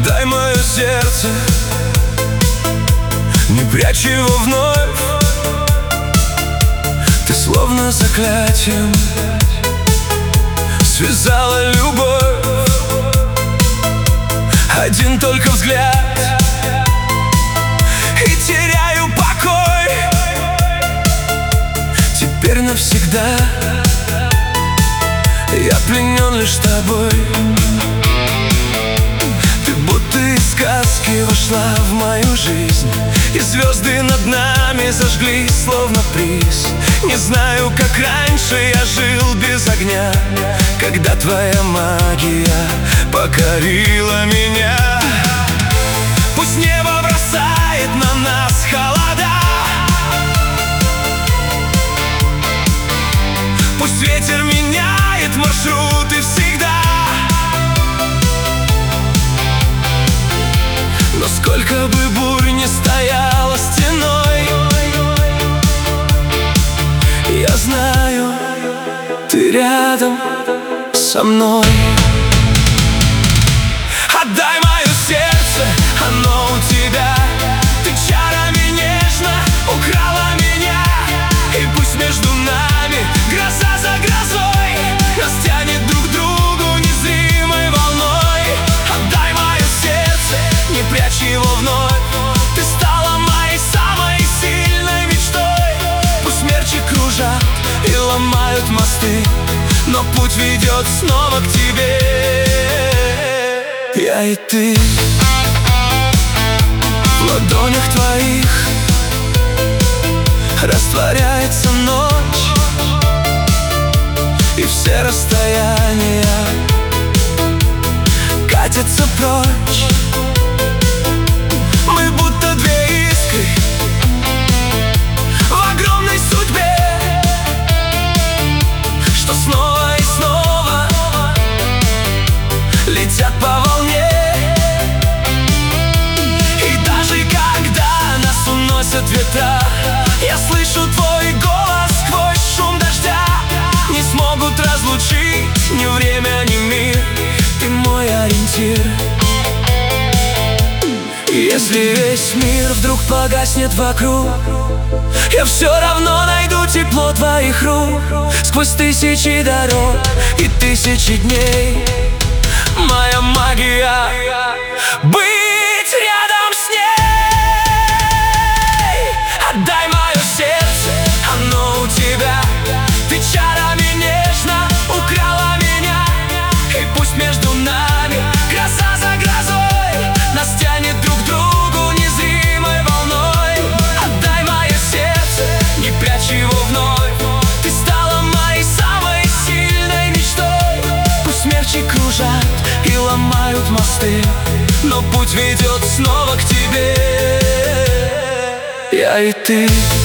Отдай мое сердце, не прячь его вновь. Ты словно заклятием связала любовь. Один только взгляд, и теряю покой. Теперь навсегда я пленен лишь тобой. Ты будто из сказки вошла в мою жизнь, и звезды над нами зажглись, словно приз. Не знаю, как раньше я жил без огня, когда твоя магия покорила меня. Пусть небо бросает на нас холода, пусть ветер меняет маршруты всегда, но сколько бы бурь не стояла стеной, я знаю, ты рядом со мной. Отдай мое сердце, оно у тебя. Ты чарами нежно украла меня, и пусть между нами гроза за грозой нас тянет друг к другу незримой волной. Отдай мое сердце, не прячь его вновь. Ты стала моей самой сильной мечтой. Пусть смерчи кружат и ломают мосты, но путь ведет снова к тебе. Я и ты в ладонях твоих растворяется ночь, и все расстояния катятся прочь. Мы будто две искры в огромной судьбе, что снова и снова летят по волне. И даже когда нас уносят ветра, я слышу твой голос сквозь шум дождя. Не смогут разлучить ни время, ни мир. Ты мой ориентир. И если весь мир вдруг погаснет вокруг, я все равно найду тепло твоих рук. Сквозь тысячи дорог и тысячи дней моя магия быть рядом с ней. Отдай мое сердце, оно у тебя. Ты чарами нежно украла меня, и пусть между нами гроза за грозой нас тянет друг к другу незримой волной. Отдай мое сердце, не прячь его вновь. Ты стала моей самой сильной мечтой. Пусть смерчи кружат и ломают мосты, но путь ведет снова к тебе. Я и ты